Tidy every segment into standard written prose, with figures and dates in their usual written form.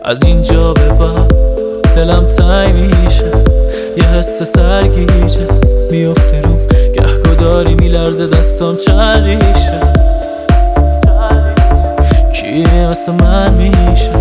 از اینجا به بعد دلم تنگ میشه، یه حس سرگیجه میفته روم، گهگداری میلرزه دستام چند ریشه. کیه مثل من میشه؟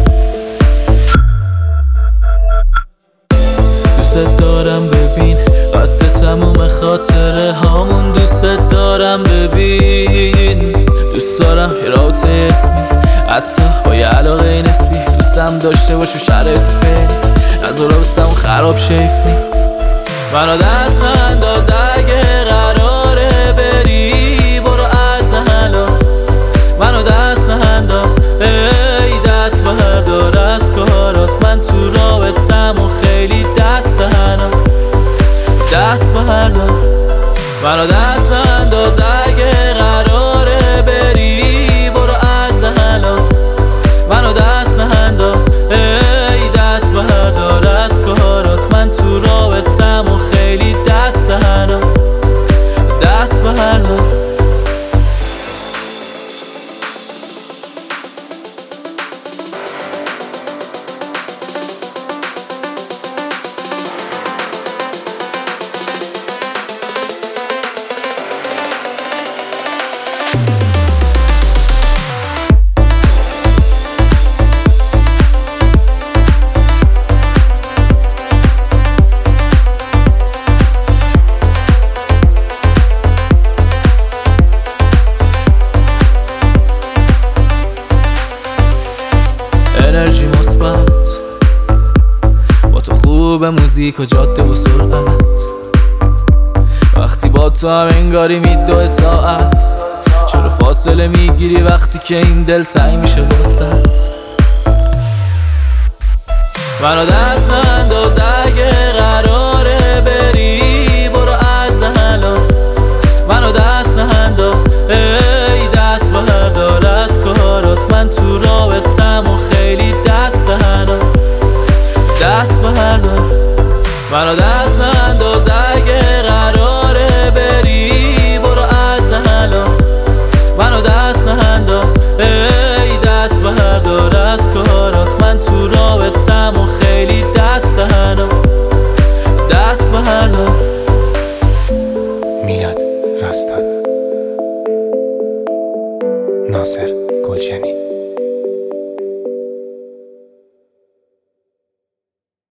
دوست دارم ببین قد تموم خاطره هامون، دوست دارم ببین، دوست دارم یه رابطه اسمی حتی با یه علاقه نسبی، دوستم داشته باش و شرایط فعلی از رابطمون خراب شیفنی. منو دست ننداز اگه قراره بری، برو از الان منو دست ننداز، ای دست بردار از کارات، من تو رابطمون خیلی دست تنم، دست بردار. منو دست ننداز اگه قراره بری، برو از الان منو دست ننداز، ای دست بردار از کارات، من تو رابطمون خیلی دست تنم، دست بردار. انرژی مثبت با تو خوبه، موزیک و جاده و سرعت، وقتی با تو هم انگاری میدوه ساعت، چرا فاصله میگیری وقتی که این دل تنگ میشه واسط؟ منو دست ننداز اگه قراره بری، برو از الان منو دست ننداز، ای دست بردار از کارات، من تو رابطمون خیلی دست تنم، دست بردار. منو دست ننداز اگه قراره بری، برو از الان منو دست ننداز، ای دست بردار از کارات، من تو رابطمون خیلی دست تنم، دست بردار. میلاد راستاد، ناصر گلشنی.